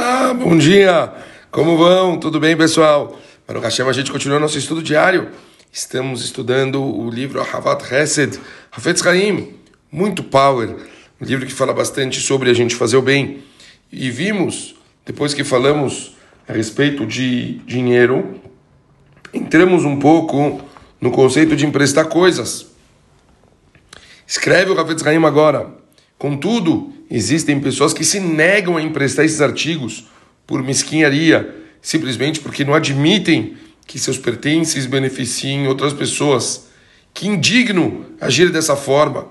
Olá, bom dia! Como vão? Tudo bem, pessoal? Baruch Hashem, a gente continua nosso estudo diário. Estamos estudando o livro Ahavat Chesed, Hafetz Haim, muito power, um livro que fala bastante sobre a gente fazer o bem. E vimos, depois que falamos a respeito de dinheiro, entramos um pouco no conceito de emprestar coisas. Escreve o Hafetz Haim agora. Contudo, existem pessoas que se negam a emprestar esses artigos por mesquinharia, simplesmente porque não admitem que seus pertences beneficiem outras pessoas. Que indigno agir dessa forma.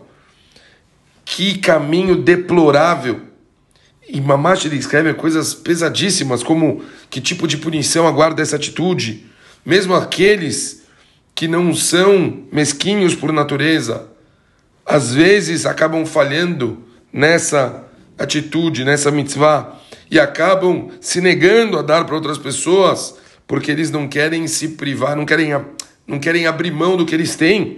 Que caminho deplorável. E Mamash ele escreve coisas pesadíssimas, como que tipo de punição aguarda essa atitude. Mesmo aqueles que não são mesquinhos por natureza, às vezes acabam falhando nessa atitude, nessa mitzvah, e acabam se negando a dar para outras pessoas, porque eles não querem se privar, não querem abrir mão do que eles têm.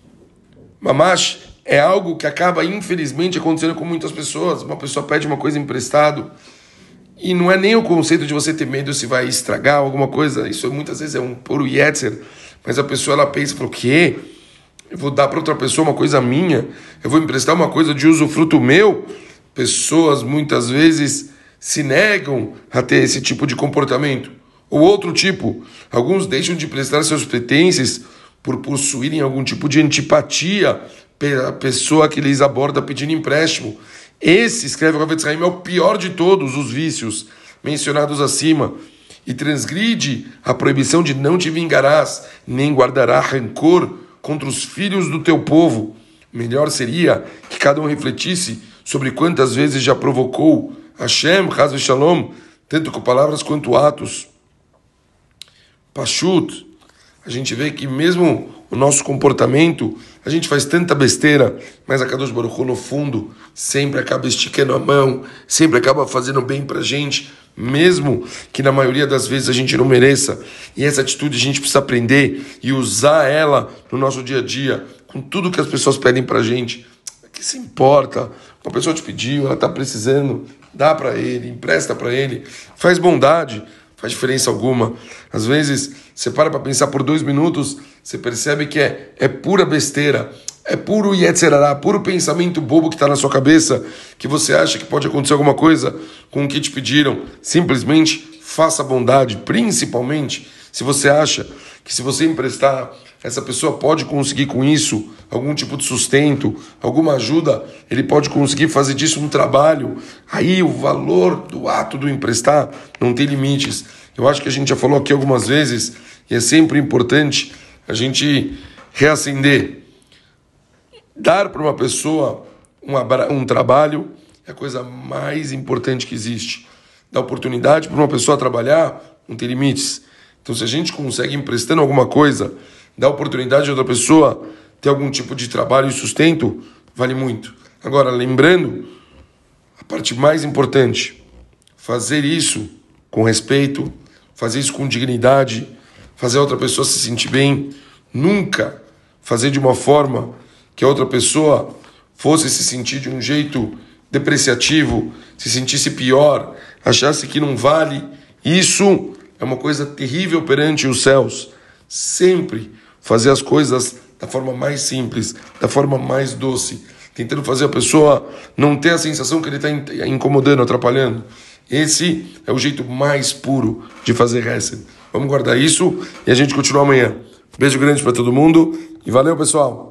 Mamash é algo que acaba, infelizmente, acontecendo com muitas pessoas. Uma pessoa pede uma coisa emprestado, e não é nem o conceito de você ter medo se vai estragar alguma coisa, isso muitas vezes é um puro yetzer, mas a pessoa ela pensa, fala, o quê? Eu vou dar para outra pessoa uma coisa minha, eu vou emprestar uma coisa de usufruto meu. Pessoas muitas vezes se negam a ter esse tipo de comportamento. Ou outro tipo, alguns deixam de prestar seus pertences por possuírem algum tipo de antipatia pela pessoa que lhes aborda pedindo empréstimo. Esse, escreve o Hafetz Haim, é o pior de todos os vícios mencionados acima, e transgride a proibição de não te vingarás, nem guardará rancor contra os filhos do teu povo. Melhor seria que cada um refletisse sobre quantas vezes já provocou Hashem, Chas v'Shalom, tanto com palavras quanto atos. Pashut, a gente vê que mesmo o nosso comportamento, a gente faz tanta besteira, mas a Kadosh Baruch Hu, no fundo, sempre acaba esticando a mão, sempre acaba fazendo bem pra gente, mesmo que na maioria das vezes a gente não mereça. E essa atitude a gente precisa aprender e usar ela no nosso dia a dia, com tudo que as pessoas pedem pra gente. O que se importa? Uma pessoa te pediu, ela está precisando, dá para ele, empresta para ele, faz bondade, faz diferença alguma. Às vezes, você para pensar por 2 minutos, você percebe que é pura besteira, é puro yetzerará, puro pensamento bobo que está na sua cabeça, que você acha que pode acontecer alguma coisa com o que te pediram. Simplesmente faça bondade, principalmente se você acha que se você emprestar, essa pessoa pode conseguir com isso algum tipo de sustento, alguma ajuda, ele pode conseguir fazer disso um trabalho. Aí o valor do ato do emprestar não tem limites. Eu acho que a gente já falou aqui algumas vezes, e é sempre importante a gente reacender. Dar para uma pessoa um trabalho é a coisa mais importante que existe. Dar oportunidade para uma pessoa trabalhar não tem limites. Então, se a gente consegue, emprestando alguma coisa, dar oportunidade de outra pessoa ter algum tipo de trabalho e sustento, vale muito. Agora, lembrando, a parte mais importante, fazer isso com respeito, fazer isso com dignidade, fazer a outra pessoa se sentir bem, nunca fazer de uma forma que a outra pessoa fosse se sentir de um jeito depreciativo, se sentisse pior, achasse que não vale. Isso é uma coisa terrível perante os céus. Sempre fazer as coisas da forma mais simples, da forma mais doce, tentando fazer a pessoa não ter a sensação que ele está incomodando, atrapalhando. Esse é o jeito mais puro de fazer Hesed. Vamos guardar isso e a gente continua amanhã. Beijo grande para todo mundo e valeu, pessoal!